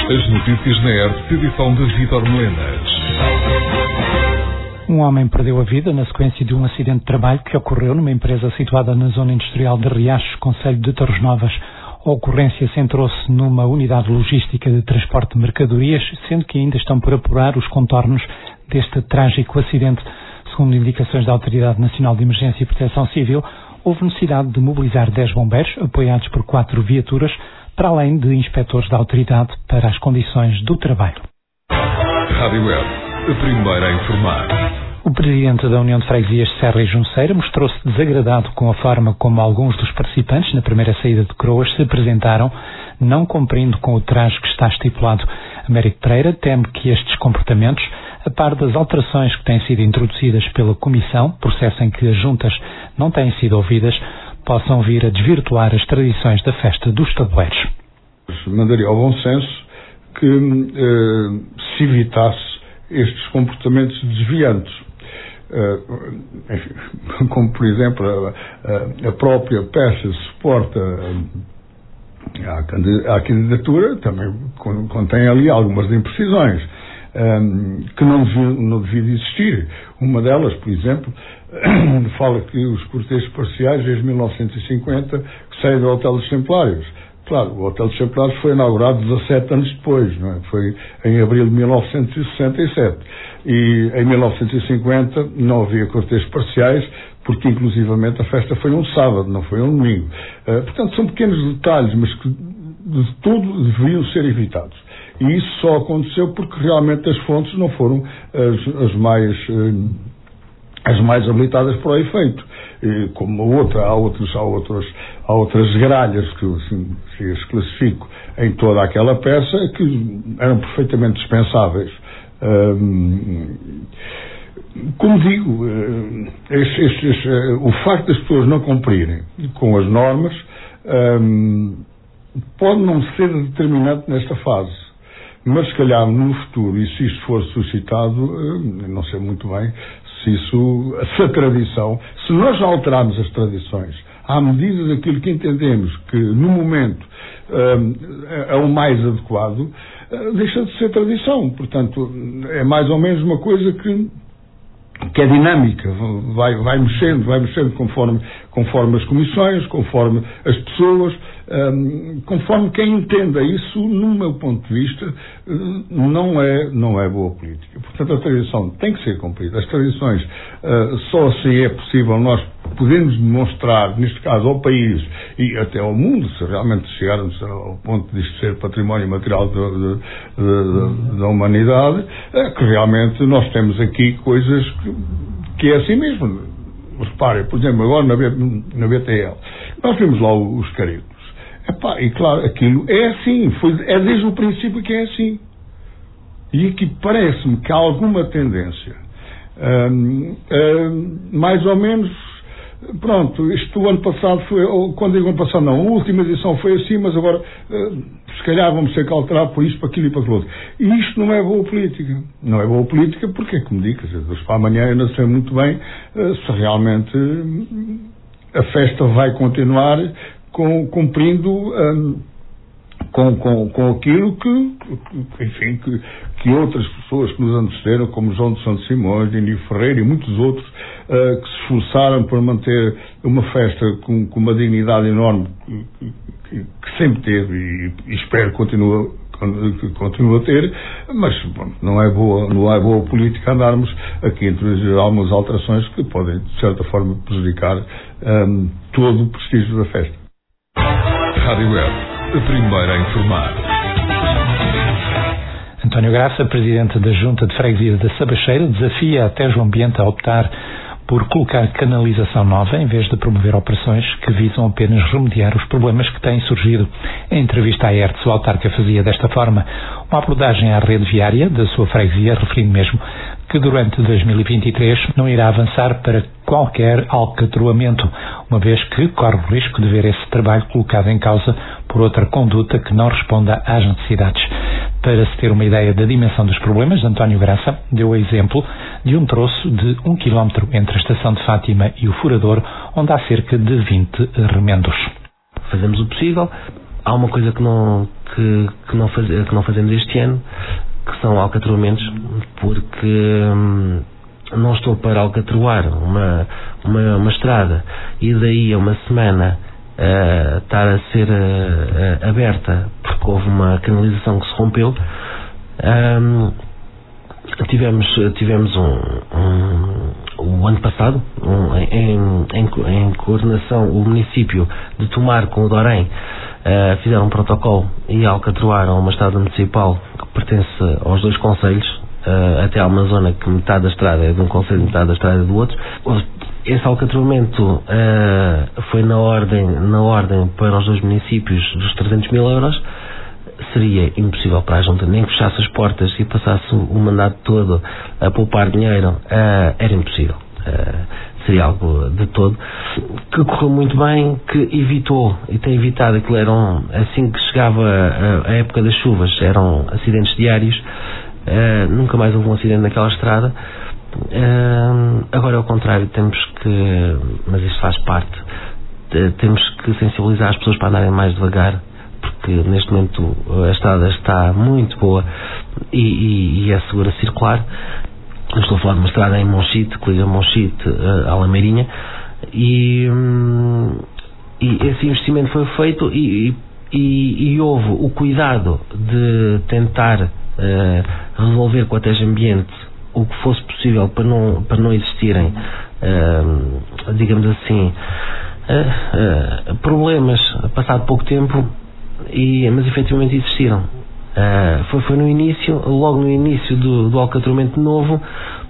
As notícias na ERT, edição de Vítor Melenas. Um homem perdeu a vida na sequência de um acidente de trabalho que ocorreu numa empresa situada na zona industrial de Riachos, concelho de Torres Novas. A ocorrência centrou-se numa unidade logística de transporte de mercadorias, sendo que ainda estão por apurar os contornos deste trágico acidente. Segundo indicações da Autoridade Nacional de Emergência e Proteção Civil, houve necessidade de mobilizar 10 bombeiros, apoiados por 4 viaturas, para além de inspectores da autoridade para as condições do trabalho. Rádio Web, a primeira a informar. O presidente da União de Freguesias de Serra e Junceira mostrou-se desagradado com a forma como alguns dos participantes na primeira saída de Croas se apresentaram, não cumprindo com o traje que está estipulado. Américo Pereira teme que estes comportamentos, a par das alterações que têm sido introduzidas pela Comissão, processo em que as juntas não têm sido ouvidas, possam vir a desvirtuar as tradições da festa dos tabuleiros. Mandaria ao bom senso que se evitasse estes comportamentos desviantes. Enfim, como por exemplo a própria peça suporta à candidatura, também contém ali algumas imprecisões que não deviam existir. Uma delas, por exemplo, fala que os cortejos parciais desde 1950 que saem do Hotel dos Templários. Claro, o Hotel dos Templários foi inaugurado 17 anos depois, não é? Foi em abril de 1967. E em 1950 não havia cortejos parciais, porque inclusivamente a festa foi um sábado, não foi um domingo. Portanto, são pequenos detalhes, mas que de tudo deveriam ser evitados. E isso só aconteceu porque realmente as fontes não foram as mais habilitadas para o efeito. Como há outras gralhas que assim, se classifico em toda aquela peça que eram perfeitamente dispensáveis. Como digo, o facto das pessoas não cumprirem com as normas pode não ser determinante nesta fase, mas se calhar no futuro, e se isto for suscitado, não sei muito bem se a tradição, se nós alterarmos as tradições à medida daquilo que entendemos que no momento é o mais adequado, deixa de ser tradição. Portanto, é mais ou menos uma coisa que é dinâmica, vai mexendo conforme as comissões, conforme as pessoas, conforme quem entenda. Isso, no meu ponto de vista, não é boa política. Portanto, a tradição tem que ser cumprida. As tradições, só assim é possível nós podemos demonstrar, neste caso ao país e até ao mundo, se realmente chegarmos ao ponto de isto ser património material da humanidade, que realmente nós temos aqui coisas que é assim mesmo. Reparem, por exemplo, agora na BTL, nós vimos lá os carigos. E claro, aquilo é assim, é desde o princípio que é assim. E aqui parece-me que há alguma tendência, mais ou menos. Pronto, isto ano passado foi, ou quando digo ano passado não, a última edição foi assim, mas agora se calhar vamos ter que alterar por isto, para aquilo e para aquilo outro. E isto não é boa política. Não é boa política porque, como digo, hoje para amanhã eu não sei muito bem se realmente a festa vai continuar cumprindo com aquilo que outras pessoas que nos antecederam, como João de Santos Simões, Dini Ferreira e muitos outros, que se esforçaram para manter uma festa com uma dignidade enorme que sempre teve e espero que continue a ter, mas bom, não é boa política andarmos aqui a introduzir algumas alterações que podem, de certa forma, prejudicar todo o prestígio da festa. Rádio Web, a primeira a informar. António Graça, presidente da Junta de Freguesia da Sabacheira, desafia a Tejo Ambiente a optar por colocar canalização nova em vez de promover operações que visam apenas remediar os problemas que têm surgido. Em entrevista à ERTS, o autarca fazia desta forma uma abordagem à rede viária da sua freguesia, referindo mesmo que durante 2023 não irá avançar para qualquer alcatroamento, uma vez que corre o risco de ver esse trabalho colocado em causa por outra conduta que não responda às necessidades. Para se ter uma ideia da dimensão dos problemas, António Graça deu o exemplo de um troço de 1 km entre a estação de Fátima e o furador, onde há cerca de 20 remendos. Fazemos o possível. Há uma coisa que não fazemos este ano, que são alcatroamentos, porque não estou para alcatroar uma estrada e daí a uma semana estar a ser aberta porque houve uma canalização que se rompeu. Tivemos o ano passado em coordenação o município de Tomar com o Dorém fizeram um protocolo e alcatroaram uma estrada municipal que pertence aos 2 concelhos, até há uma zona que metade da estrada é de um concelho e metade da estrada é do outro. Esse alcatroamento foi na ordem para os 2 municípios dos 300 mil euros. Seria impossível para a Junta, nem que fechasse as portas e passasse o mandato todo a poupar dinheiro, era impossível. Seria algo de todo que correu muito bem, que evitou e tem evitado aquilo. Assim que chegava a época das chuvas, eram acidentes diários. Nunca mais houve um acidente naquela estrada. Agora ao contrário, mas isso faz parte, temos que sensibilizar as pessoas para andarem mais devagar, porque neste momento a estrada está muito boa e é segura circular. Eu estou a falar de uma estrada em Monchite, que liga Monchite à Lameirinha, e esse investimento foi feito e houve o cuidado de tentar resolver com a TEG Ambiente o que fosse possível para não existirem, digamos assim, problemas passado pouco tempo, mas efetivamente existiram. Foi logo no início do alcatroamento novo,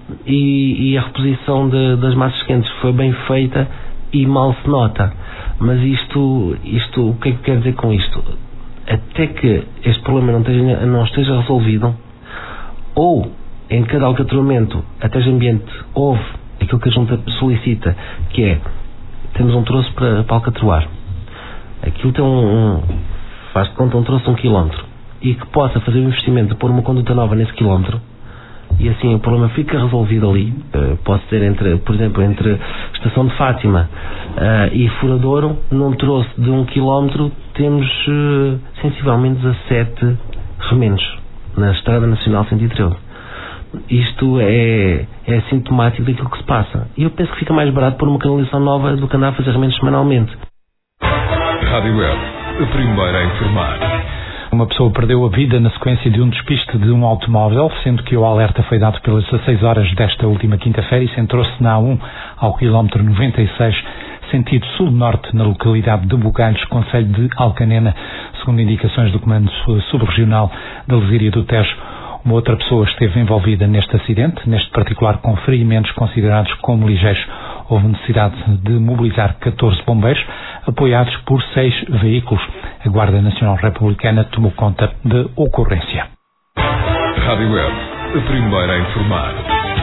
e a reposição das massas quentes foi bem feita e mal se nota. Mas isto o que é que quer dizer com isto? Até que este problema não esteja resolvido, ou em cada alcatroamento a TEG Ambiente houve aquilo que a Junta solicita, que é, temos um troço para alcatroar, aquilo tem faz de conta um troço de 1 quilómetro, e que possa fazer o investimento de pôr uma conduta nova nesse quilómetro, e assim o problema fica resolvido ali. Pode ser por exemplo, entre Estação de Fátima e Furadouro, num troço de 1 quilómetro temos sensivelmente 17 remendos na Estrada Nacional 113. Isto é sintomático daquilo que se passa, e eu penso que fica mais barato pôr uma canalização nova do que andar a fazer remendos semanalmente. Rádio Web, a primeira a informar. Uma pessoa perdeu a vida na sequência de um despiste de um automóvel, sendo que o alerta foi dado pelas 16 horas desta última quinta-feira e centrou-se na A1 ao quilómetro 96, sentido sul-norte, na localidade de Bugalhos, concelho de Alcanena, segundo indicações do Comando Subregional da Lesíria do Tejo. Uma outra pessoa esteve envolvida neste acidente, neste particular com ferimentos considerados como ligeiros. Houve necessidade de mobilizar 14 bombeiros, apoiados por 6 veículos. A Guarda Nacional Republicana tomou conta da ocorrência. Rádio Web, a primeira a informar.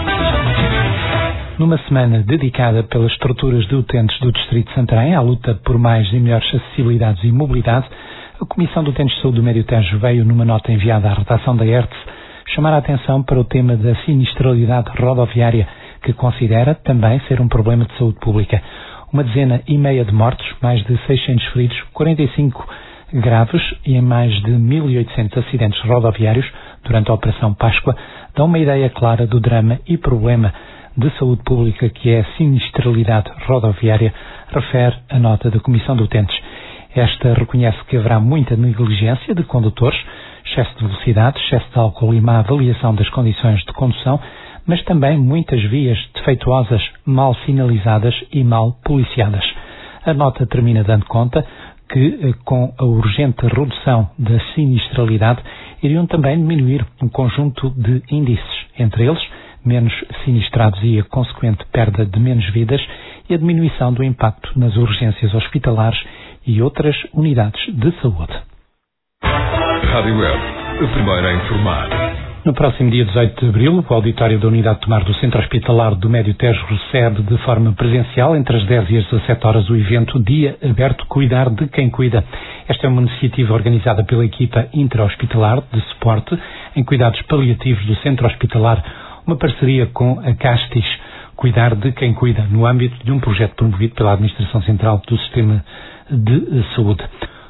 Numa semana dedicada pelas estruturas de utentes do Distrito de Santarém à luta por mais e melhores acessibilidades e mobilidade, a Comissão de Utentes de Saúde do Médio Tejo veio, numa nota enviada à redação da ERTS, chamar a atenção para o tema da sinistralidade rodoviária, que considera também ser um problema de saúde pública. 1,5 de mortos, mais de 600 feridos, 45 graves e em mais de 1.800 acidentes rodoviários durante a Operação Páscoa, dão uma ideia clara do drama e problema de saúde pública que é a sinistralidade rodoviária, refere a nota da Comissão de Utentes. Esta reconhece que haverá muita negligência de condutores, excesso de velocidade, excesso de álcool e má avaliação das condições de condução, mas também muitas vias defeituosas, mal sinalizadas e mal policiadas. A nota termina dando conta que, com a urgente redução da sinistralidade, iriam também diminuir um conjunto de índices, entre eles menos sinistrados e a consequente perda de menos vidas e a diminuição do impacto nas urgências hospitalares e outras unidades de saúde. Rádio Web, a primeira a informar. No próximo dia 18 de abril, o auditório da Unidade de Tomar do Centro Hospitalar do Médio Tejo recebe de forma presencial, entre as 10 e as 17 horas, o evento Dia Aberto Cuidar de Quem Cuida. Esta é uma iniciativa organizada pela equipa intra-hospitalar de suporte em cuidados paliativos do Centro Hospitalar, uma parceria com a Castis, Cuidar de Quem Cuida, no âmbito de um projeto promovido pela Administração Central do Sistema de Saúde.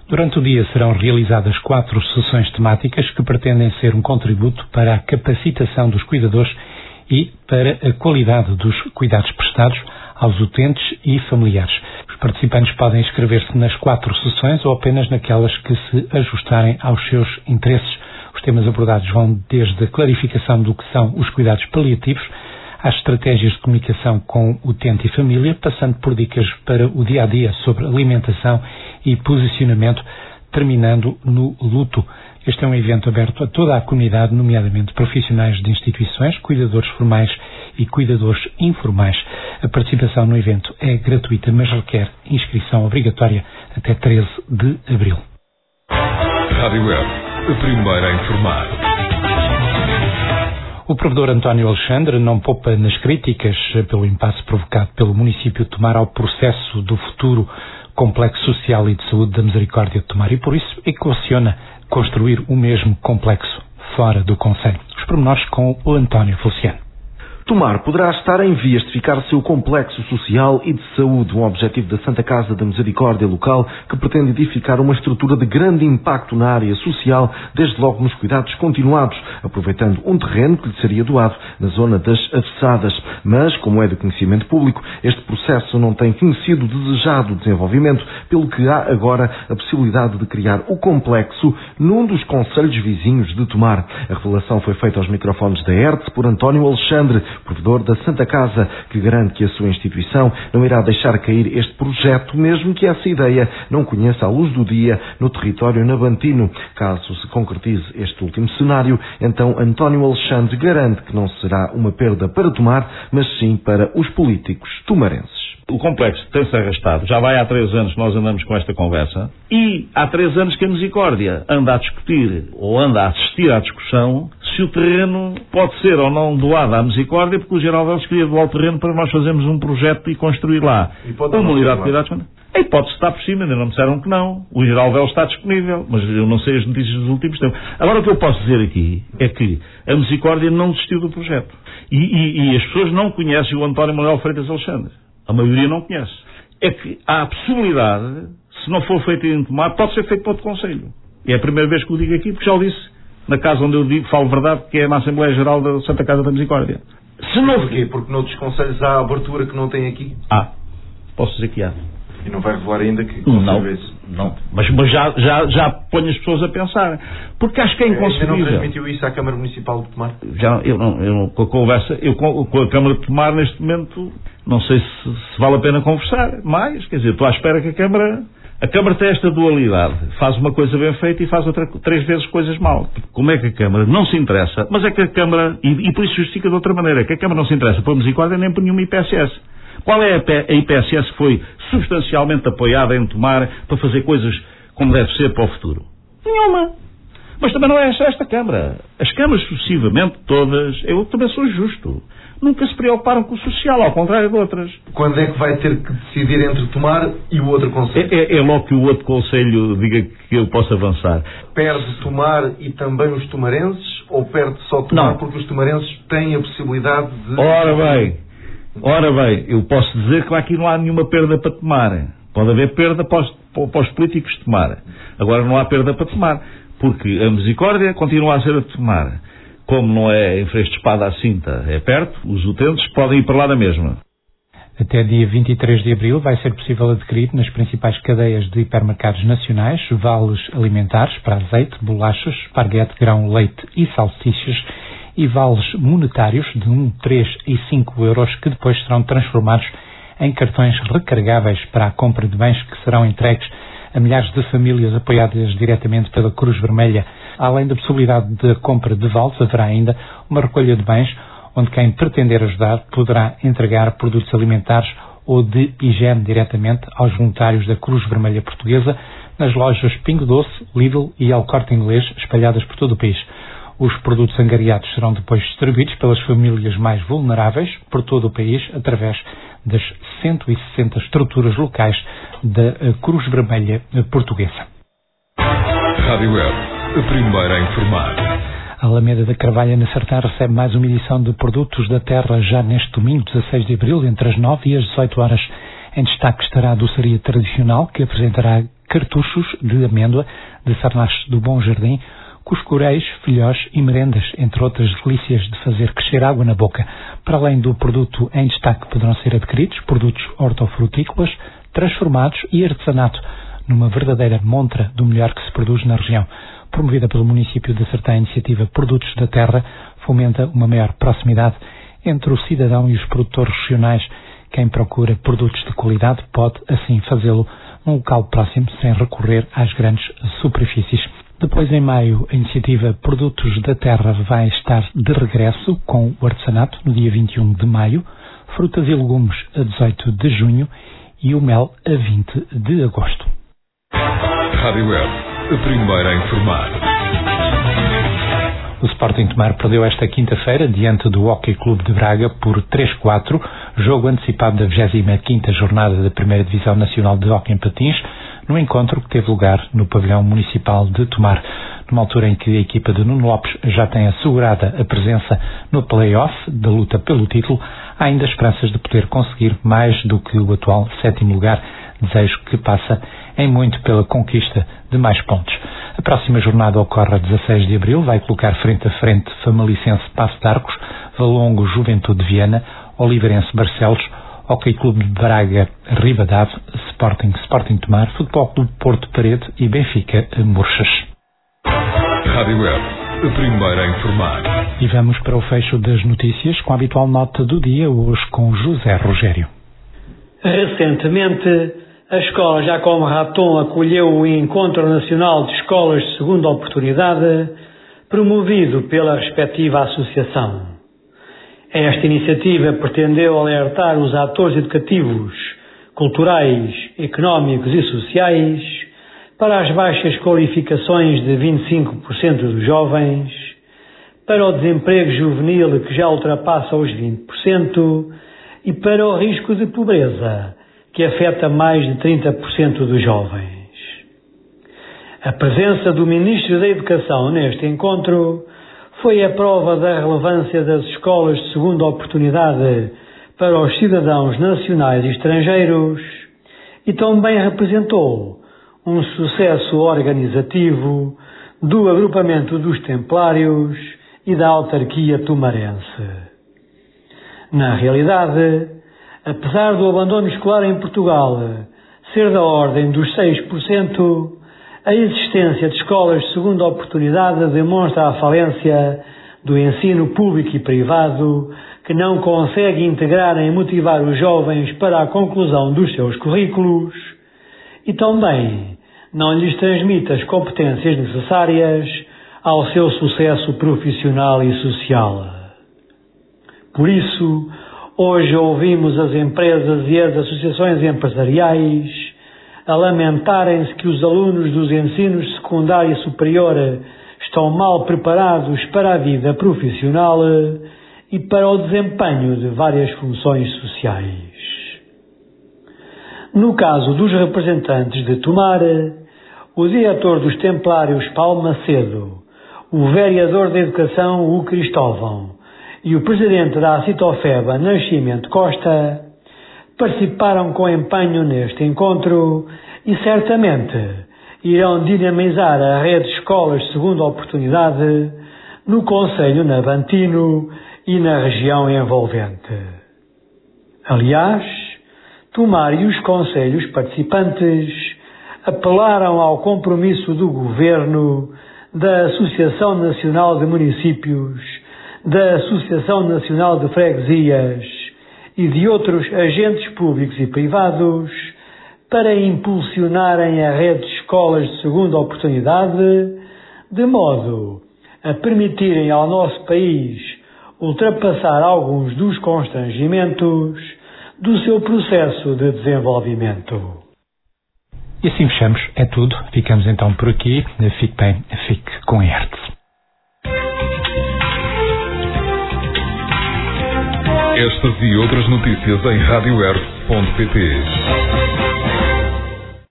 Durante o dia serão realizadas 4 sessões temáticas que pretendem ser um contributo para a capacitação dos cuidadores e para a qualidade dos cuidados prestados aos utentes e familiares. Os participantes podem inscrever-se nas 4 sessões ou apenas naquelas que se ajustarem aos seus interesses. Os temas abordados vão desde a clarificação do que são os cuidados paliativos às estratégias de comunicação com utente e família, passando por dicas para o dia-a-dia sobre alimentação e posicionamento, terminando no luto. Este é um evento aberto a toda a comunidade, nomeadamente profissionais de instituições, cuidadores formais e cuidadores informais. A participação no evento é gratuita, mas requer inscrição obrigatória até 13 de abril. Rádio Web, a primeira a informar. O provedor António Alexandre não poupa nas críticas pelo impasse provocado pelo município de Tomar ao processo do futuro complexo social e de saúde da Misericórdia de Tomar e, por isso, equaciona construir o mesmo complexo fora do concelho. Os pormenores com o António Feliciano. Tomar poderá estar em vias de ficar seu complexo social e de saúde, um objetivo da Santa Casa da Misericórdia local que pretende edificar uma estrutura de grande impacto na área social, desde logo nos cuidados continuados, aproveitando um terreno que lhe seria doado na zona das Avessadas. Mas, como é de conhecimento público, este processo não tem conhecido o desejado desenvolvimento, pelo que há agora a possibilidade de criar o complexo num dos concelhos vizinhos de Tomar. A revelação foi feita aos microfones da ERTE por António Alexandre, provedor da Santa Casa, que garante que a sua instituição não irá deixar cair este projeto, mesmo que essa ideia não conheça a luz do dia no território nabantino. Caso se concretize este último cenário, então António Alexandre garante que não será uma perda para Tomar, mas sim para os políticos tomarenses. O complexo tem-se arrastado. Já vai há 3 anos que nós andamos com esta conversa e há 3 anos que a Misericórdia anda a discutir ou anda a assistir à discussão se o terreno pode ser ou não doado à Misericórdia, porque o Geral Velos queria doar o terreno para nós fazermos um projeto e construir lá uma unidade de cuidados. A hipótese está por cima, ainda não me disseram que não. O Geral Velos está disponível, mas eu não sei as notícias dos últimos tempos. Agora o que eu posso dizer aqui é que a Misericórdia não desistiu do projeto. E as pessoas não conhecem o António Manuel Freitas Alexandre. A maioria não conhece. É que há a possibilidade, se não for feito em Tomar, pode ser feito para outro concelho. E é a primeira vez que o digo aqui, porque já o disse na casa onde eu digo, falo verdade, que é na Assembleia Geral da Santa Casa da Misericórdia. Se não... Porquê? Porque noutros concelhos há abertura que não tem aqui? Posso dizer que há. E não vai revelar ainda que não. Mas já ponho as pessoas a pensar. Porque acho que é inconcebível. Ainda não transmitiu isso à Câmara Municipal de Tomar? Eu não, com a conversa, com a Câmara de Tomar neste momento, não sei se vale a pena conversar mais. Quer dizer, estou à espera que a Câmara tem esta dualidade. Faz uma coisa bem feita e faz outra 3 vezes coisas mal. Como é que a Câmara não se interessa? Mas é que a Câmara, e por isso justifica de outra maneira, que a Câmara não se interessa por Misericórdia nem por nenhuma IPSS. Qual é a IPSS que foi substancialmente apoiada em Tomar para fazer coisas como deve ser para o futuro? Nenhuma. Mas também não é esta Câmara. As câmaras sucessivamente todas, eu também sou justo, nunca se preocuparam com o social, ao contrário de outras. Quando é que vai ter que decidir entre Tomar e o outro concelho? É logo que o outro concelho diga que eu posso avançar. Perde Tomar e também os tomarenses? Ou perde só Tomar porque os tomarenses têm a possibilidade de... Ora bem, eu posso dizer que aqui não há nenhuma perda para Tomar. Pode haver perda para os políticos de Tomar. Agora não há perda para Tomar, porque a Misericórdia continua a ser a Tomar. Como não é em Freixo de Espada à Cinta, é perto, os utentes podem ir para lá da mesma. Até dia 23 de abril vai ser possível adquirir nas principais cadeias de hipermercados nacionais vales alimentares para azeite, bolachas, esparguete, grão, leite e salsichas e vales monetários de 1, 3 e 5 euros que depois serão transformados em cartões recargáveis para a compra de bens que serão entregues a milhares de famílias apoiadas diretamente pela Cruz Vermelha. Além da possibilidade de compra de vales, haverá ainda uma recolha de bens onde quem pretender ajudar poderá entregar produtos alimentares ou de higiene diretamente aos voluntários da Cruz Vermelha Portuguesa nas lojas Pingo Doce, Lidl e El Corte Inglês espalhadas por todo o país. Os produtos angariados serão depois distribuídos pelas famílias mais vulneráveis por todo o país através das 160 estruturas locais da Cruz Vermelha Portuguesa. Rádio Web, a primeira a informar. A Alameda da Carvalha, na Sertã, recebe mais uma edição de Produtos da Terra já neste domingo, 16 de abril, entre as 9 e as 18 horas. Em destaque estará a doçaria tradicional, que apresentará cartuchos de amêndoa de Sarnache do Bom Jardim, cuscuréis, filhós e merendas, entre outras delícias de fazer crescer água na boca. Para além do produto em destaque poderão ser adquiridos produtos hortofrutícolas, transformados e artesanato, numa verdadeira montra do melhor que se produz na região. Promovida pelo município de Sertã, a iniciativa Produtos da Terra fomenta uma maior proximidade entre o cidadão e os produtores regionais. Quem procura produtos de qualidade pode, assim, fazê-lo num local próximo, sem recorrer às grandes superfícies. Depois, em maio, a iniciativa Produtos da Terra vai estar de regresso com o artesanato no dia 21 de maio, frutas e legumes a 18 de junho e o mel a 20 de agosto. Rádio Web, a primeira a informar. O Sporting Tomar perdeu esta quinta-feira diante do Hockey Clube de Braga por 3-4, jogo antecipado da 25ª jornada da Primeira Divisão Nacional de Hóquei em Patins, no encontro que teve lugar no pavilhão municipal de Tomar, numa altura em que a equipa de Nuno Lopes já tem assegurada a presença no play-off da luta pelo título. Há ainda esperanças de poder conseguir mais do que o atual 7º lugar, desejo que passa em muito pela conquista de mais pontos. A próxima jornada ocorre a 16 de abril, vai colocar frente a frente Famalicense Passo de Arcos, Valongo Juventude de Viana, Oliveirense Barcelos, Hóquei Clube de Braga Ribadave, Sporting Tomar, Futebol Clube Porto Parede e Benfica Murchas. Rádio Web, a primeira a informar. E vamos para o fecho das notícias com a habitual nota do dia, hoje com José Rogério. Recentemente, a Escola Jacome Raton acolheu o Encontro Nacional de Escolas de Segunda Oportunidade, promovido pela respectiva associação. Esta iniciativa pretendeu alertar os atores educativos, culturais, económicos e sociais para as baixas qualificações de 25% dos jovens, para o desemprego juvenil que já ultrapassa os 20% e para o risco de pobreza, que afeta mais de 30% dos jovens. A presença do Ministro da Educação neste encontro foi a prova da relevância das escolas de segunda oportunidade para os cidadãos nacionais e estrangeiros e também representou um sucesso organizativo do agrupamento dos Templários e da autarquia tomarense. Na realidade, apesar do abandono escolar em Portugal ser da ordem dos 6%, a existência de escolas de segunda oportunidade demonstra a falência do ensino público e privado, que não consegue integrar e motivar os jovens para a conclusão dos seus currículos e também não lhes transmite as competências necessárias ao seu sucesso profissional e social. Por isso, hoje ouvimos as empresas e as associações empresariais a lamentarem-se que os alunos dos ensinos secundário e superior estão mal preparados para a vida profissional e para o desempenho de várias funções sociais. No caso dos representantes de Tomar, o diretor dos Templários Paulo Macedo, o vereador da Educação Hugo Cristóvão e o presidente da Acitofeba Nascimento Costa participaram com empenho neste encontro e certamente irão dinamizar a rede de escolas de segunda oportunidade no concelho navantino e na região envolvente. Aliás, Tomar e os concelhos participantes apelaram ao compromisso do Governo, da Associação Nacional de Municípios, da Associação Nacional de Freguesias e de outros agentes públicos e privados para impulsionarem a rede de escolas de segunda oportunidade, de modo a permitirem ao nosso país ultrapassar alguns dos constrangimentos do seu processo de desenvolvimento. E assim fechamos. É tudo. Ficamos então por aqui. Fique bem, fique com a Hertz. Estas e outras notícias em radiohertz.pt.